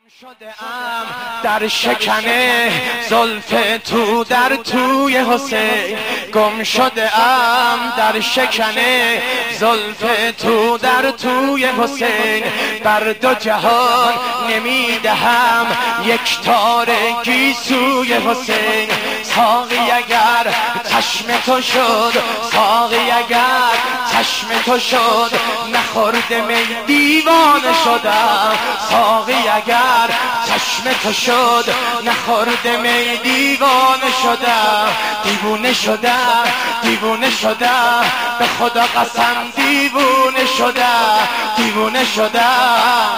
شده‌ام در شکن زلف تو در توی حسین، گم شده‌ام در شکن زلف تو در توی حسین. بر دو جهان نمیدهم یک تار گیسوی حسین. ساقی اگر چشم تو شد، ساقی اگر چشم تو شد، نخورده می دیوانه شدم. ساقی اگر چشم تو شد، نخورده می دیوانه شدم. دیوونه شدم، دیوونه شدم، به خدا قسم دیوونه شدم، دیوونه شدم.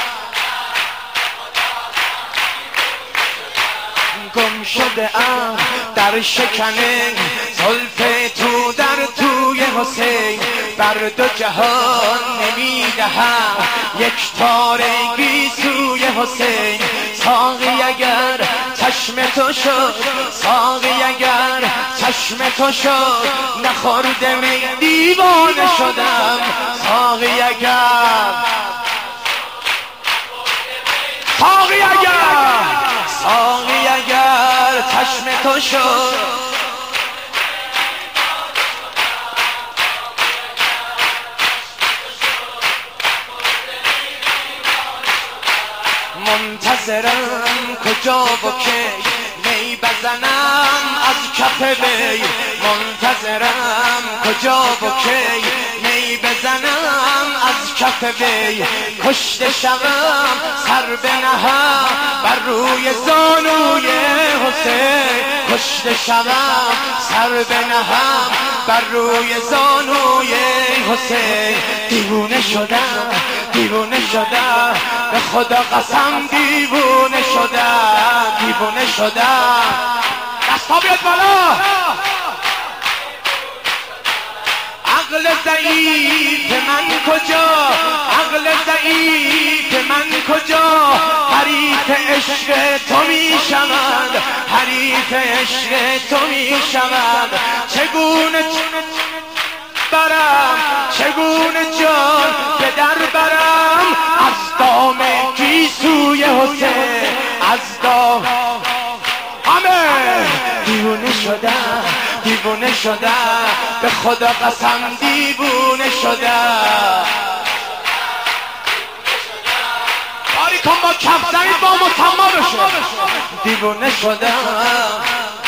گم شده‌ام در شکن زلف تو در توی حسین. بر دو جهان نمیدهم یک تار گیسوی حسین. ساقی اگر چشم تو شد، ساقی اگر چشم تو شد، نخورده می دیوانه شدم. ساقی اگر، ساقی اگر، ساقی اگر چشم تو شد، منتظرم کجا و کی می بزنم از کف وی. منتظرم کجا و کی می بزنم از کف وی. کشته شوم سر بنهم بر روی زانوی حسین. کشته شوم سر بنهم بر روی زانوی حسین. دیوونه شدم، دیوونه شدم، به خدا قسم دیوونه شدم، دیوونه شدم. دستا بیاد بالا. عقل ضعیف من کجا، عقل ضعیف من کجا، حریف عشق تو می شود، حریف عشق تو می شود. چگونه برم، چگونه جان به در برم از دام گیسوی حسین، از دام. همه دیوونه شدم، دیوونه شدم، به خدا قسم دیوونه شدم. کاری کن با کف زنید با مطمئن بشه. دیوونه شدم.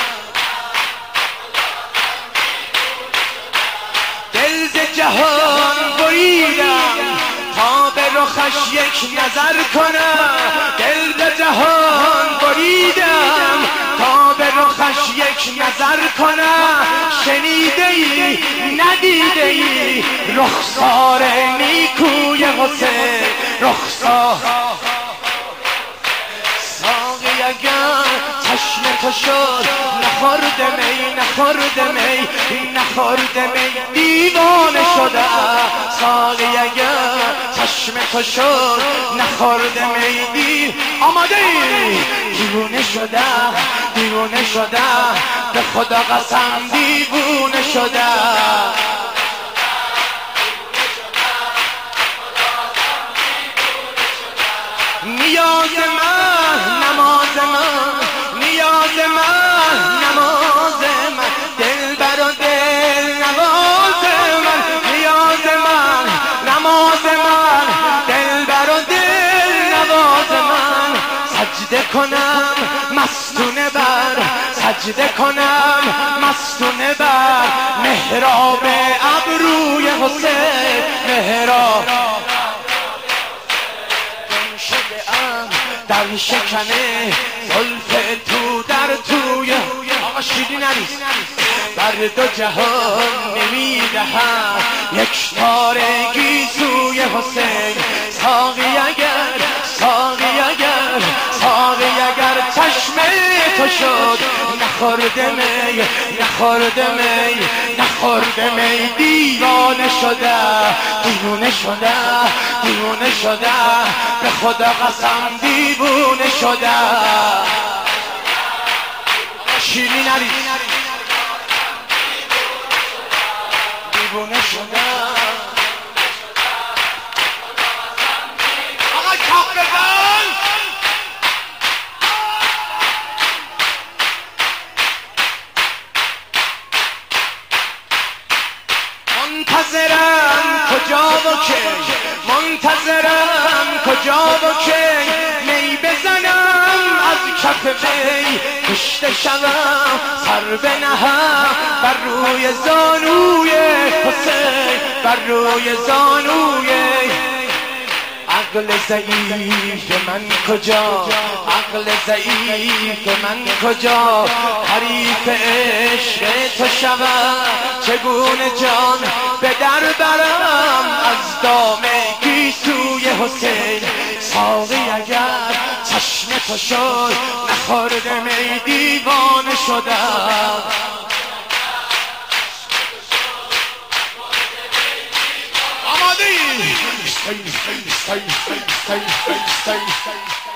دل ز جهان بریدم تا به رخش یک نظر کنم. دل ز جهان بریدم تا به رخش یک نظر کنم. شنیده ای ندیده ای رخسار نیکوی حسین، رخسار. ساقی اگر چشم تو شد، نخورده می، نخورده می، نخورده می دیوانه شدم. ساقی اگر چشم تو شد، نخورده می دی. آماده ای؟ دیوونه شدم، دیوونه شدم، به خدا قسم دیوونه شدم. نیاز من، نماز من، نیاز من، نماز من، دل بر و دل نواز من. نیاز من، نماز من، دل بر و دل نواز من. سجده کنم مستونه بر، سجده کنم مستونه بر محراب ابروی حسین، محراب. در شکن زلف تو در توی، آقا شیری نریز. بر دو جهان نمیدهم یک تار گیسوی حسین. ساقی اگر، ساقی اگر، ساقی اگر چشم تو شد، نخورده می، نخورده می، نخورده می دیوانه شده، دیوونه شده، دیوونه شده، به خدا قسم دیوونه شده. شیرین نریز. دیوونه شده. آقا کاف بزن. و کی منتظرم کجا و کی می بزنم از کف وی کشته شوم سر بنهم بر روی زانوی حسین بر روی زانوی عقل ضعیف من کجا عقل ضعیف من کجا حریف عشق تو شوم چگونه جان به در برم از دام گیسوی حسین ساقی اگر چشم تو شد نخورده می دیوانه شدم آماده ای